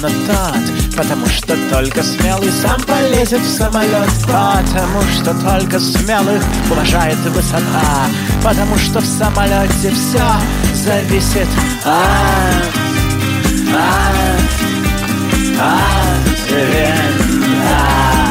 именно тот, потому что только смелый сам полезет в самолет, потому что только смелых уважает высота, потому что в самолете все зависит от винта.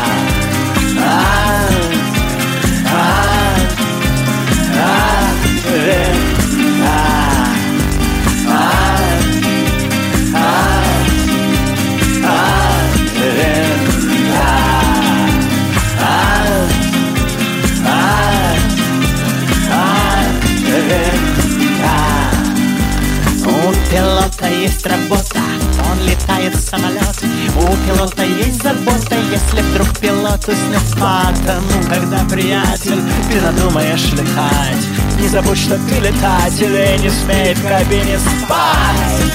У пилота есть работа, он летает в самолет. У пилота есть забота, если вдруг пилот уснет. Потому, когда, приятель, ты надумаешь летать, не забудь, что ты летатель, и не смей в кабине спать.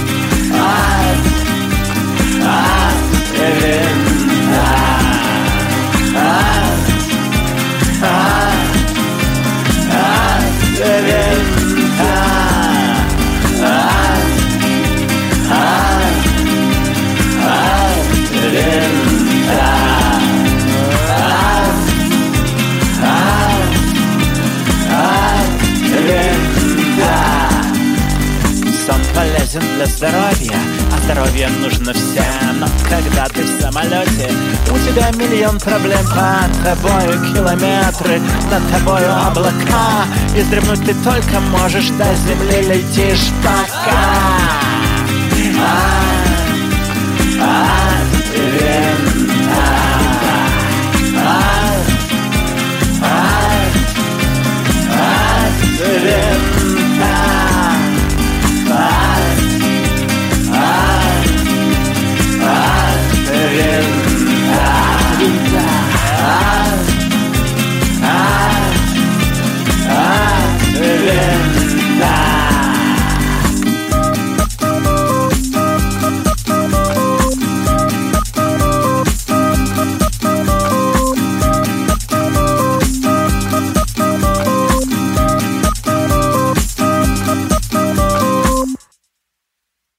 Сон полезен для здоровья, а здоровье нужно всем. Но когда ты в самолете, у тебя миллион проблем. Под тобою километры, над тобою облака, и вздремнуть ты только можешь, до земли летишь пока.